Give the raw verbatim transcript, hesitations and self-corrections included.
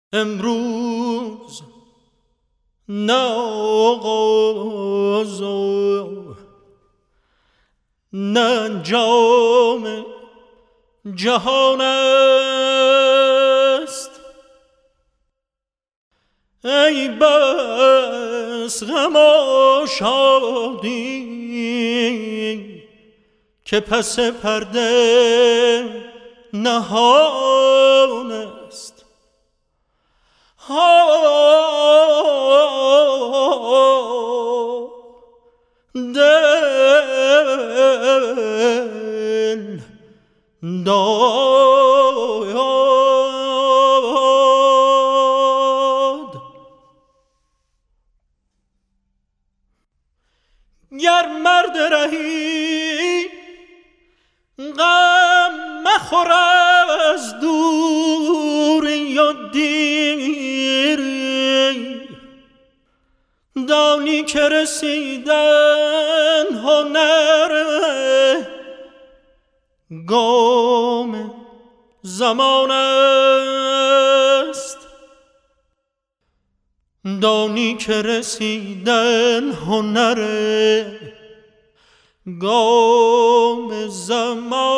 امروز نه آغاز و نه انجام جهان است. ای بس غم و شادی که پس پرده نهان است. دل داد گر مرد رهی غم مخور از دوری و دیری، دانی که رسیدن هنر گام زمان است. دانی که رسیدن هنر گام زمان